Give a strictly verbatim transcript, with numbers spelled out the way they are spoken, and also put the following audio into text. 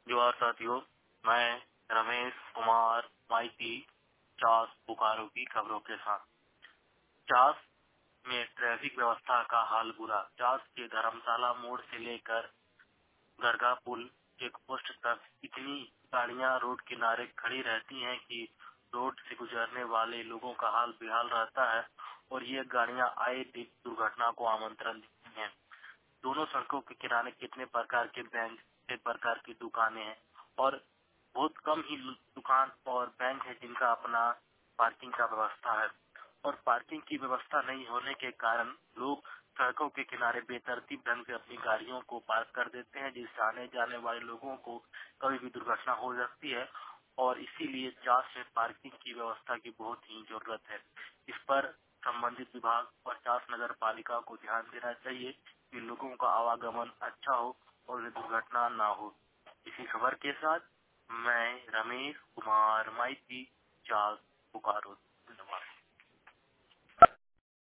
जोहार साथियों, मैं रमेश कुमार माइती चास बोकारो की खबरों के साथ। चास में ट्रैफिक व्यवस्था का हाल बुरा। चास के धर्मशाला मोड़ से लेकर गरगा पुल चेक पोस्ट तक इतनी गाड़ियां रोड किनारे खड़ी रहती हैं कि रोड से गुजरने वाले लोगों का हाल बेहाल रहता है और ये गाड़ियां आए दिन दुर्घटना को आमंत्रण देती हैं। दोनों सड़कों के किनारे कितने प्रकार के बैंक, कितने प्रकार की दुकानें हैं और बहुत कम ही दुकान और बैंक है जिनका अपना पार्किंग का व्यवस्था है। और पार्किंग की व्यवस्था नहीं होने के कारण लोग सड़कों के किनारे बेतरतीब ढंग से अपनी गाड़ियों को पार्क कर देते हैं, जिससे आने जाने वाले लोगों को कभी भी दुर्घटना हो सकती है और इसीलिए चास में पार्किंग की व्यवस्था की बहुत ही जरूरत है। इस पर संबंधित विभाग और चास नगर पालिका को ध्यान देना चाहिए कि लोगों का आवागमन अच्छा हो और उन्हें दुर्घटना ना हो। इसी खबर के साथ मैं रमेश कुमार माइती चास बोकारो।